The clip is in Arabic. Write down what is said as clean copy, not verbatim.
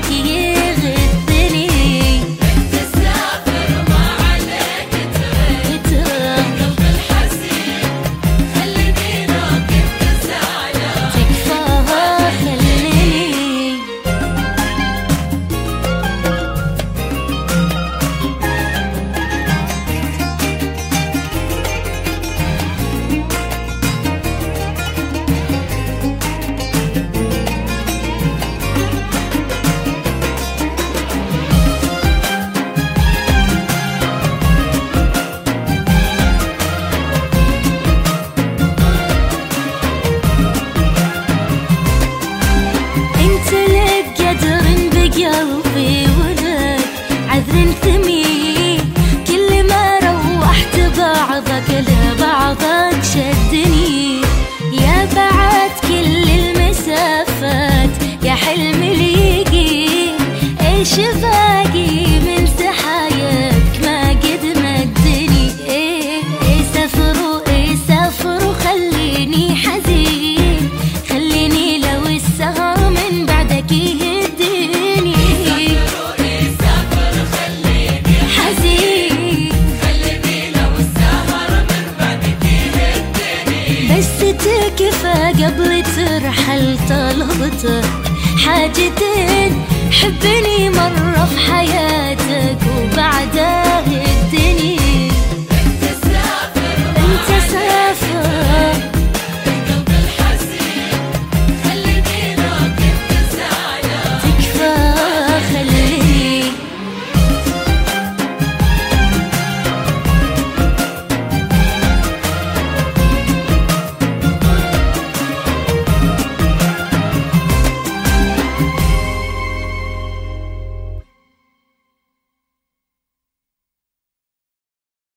بعدك يغثني. تسافر ما عليك ترى قلب الحزين خليني لو كنت زعلان تكفاها خليني. قلبي ولك عذر ثمين، كل ما روحت بعضك لبعضك شدني. يا بعد كل المسافات يا حلم ليقين، ايش باقي من سحاياك ما قد مدني. سافروا خليني حزين، خليني لو السهر من بعدك يهديني. بس تكفى قبل ترحل طلبتك حاجتي